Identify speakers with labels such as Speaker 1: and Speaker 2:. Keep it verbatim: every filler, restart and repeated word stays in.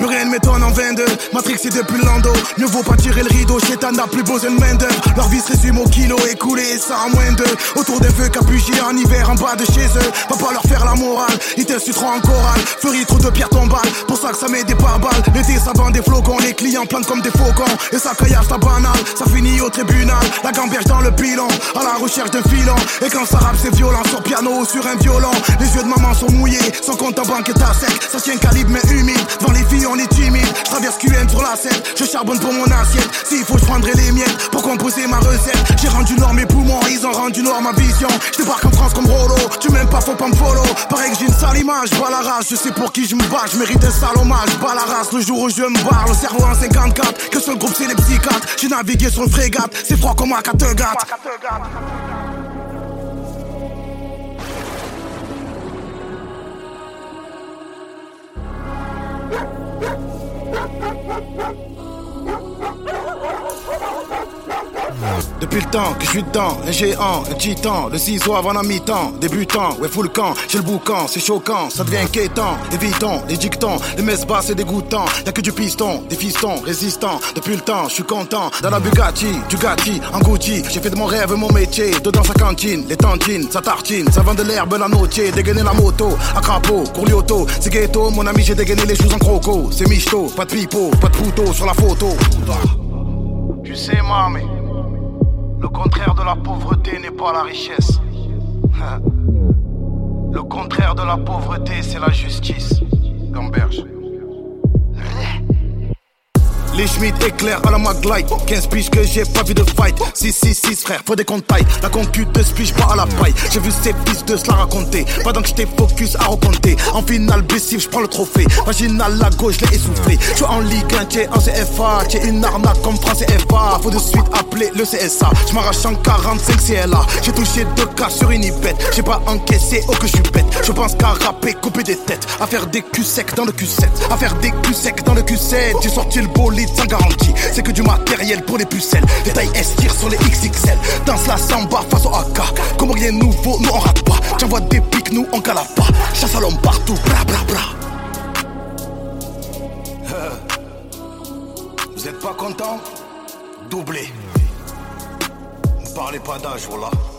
Speaker 1: Plus rien ne m'étonne en vingt-deux. Matrixé depuis Lando. Ne vaut pas tirer le rideau. Chétan n'a plus besoin de main d'œuvre. Leur vie se résume au kilo écoulé et ça en moins d'eux. Autour des feux capuchés en hiver en bas de chez eux. Va pas leur faire la morale. Ils t'insulteront en chorale. Fleury trop de pierres tombales. Pour ça que ça met des pare-balles. L'été ça vend des flocons. Les clients plantent comme des faucons. Et ça caillasse la banale. Ça finit au tribunal. La gamberge dans le pilon. À la recherche d'un filon. Et quand ça rappe c'est violent. Sur piano ou sur un violon. Les yeux de maman sont mouillés. Son compte en banque est à sec. Ça tient calibre mais humide. Devant les filles on est timide. Je traverse Q M sur la scène. Je charbonne pour mon assiette. S'il faut je prendrai les miettes. Pour composer ma recette. J'ai rendu noir mes poumons. Ils ont rendu noir ma vision. Je débarque en France comme Rollo. Tu m'aimes pas faut pas me follow. Pareil que j'ai une sale image. Bas la race. Je sais pour qui je me bats. Je mérite un sale hommage. Bas la race. Le jour où je me barre. Le cerveau en cinquante-quatre. Que seul groupe c'est les psychiatres. J'ai navigué sur le frégate. C'est froid comme à Kattegat. Depuis le temps que je suis dedans, un géant, un titan, le ciseau avant la mi-temps, débutant, ouais fou le camp, j'ai le boucan, c'est choquant, ça devient inquiétant, évitons, les dictons, les messes basses c'est dégoûtant, y'a que du piston, des fistons, résistants, depuis le temps, je suis content, dans la Bugatti, du Gatti, en Gucci, j'ai fait de mon rêve mon métier, dedans sa cantine, les tantines, sa tartine, ça vend de l'herbe, la notier, dégainer la moto, à crapaud, courli auto, c'est ghetto, mon ami j'ai dégainé les choses en croco, c'est michto, pas de pipeau, pas de pouto sur la photo. Tu sais mamie, le contraire de la pauvreté n'est pas la richesse. Le contraire de la pauvreté, c'est la justice. Gamberge. Les Schmitt éclairent à la Maglite. quinze piges que j'ai pas vu de fight. six six six frère, faut des comptes taille. La concu de spiche pas à la paille. J'ai vu ces fils de se la raconter. Pendant que j'étais focus à recompter. En finale blessif, j'prends le trophée. Vaginal la gauche, j'l'ai essoufflé. J'suis en Ligue un, t'es en C F A. T'es une arnaque comme France C F A. Faut de suite appeler le C S A. J'm'arrache en quarante-cinq C L A. J'ai touché deux cas sur une ipette. J'ai pas encaissé, oh que j'suis bête. Je pense qu'à rapper, couper des têtes. À faire des culs secs dans le Q sept. À faire des culs secs dans le Q sept. J'ai sorti le bolide sans garantie, c'est que du matériel pour les pucelles. Les tailles S tirent sur les X X L. Danse la samba face au A K. Comme rien de nouveau, nous on rate pas. J'envoie des pics, nous on cala pas. Chasse à l'homme partout, bra bra bra. Vous êtes pas content? Doublé. Ne parlez pas d'âge, voilà.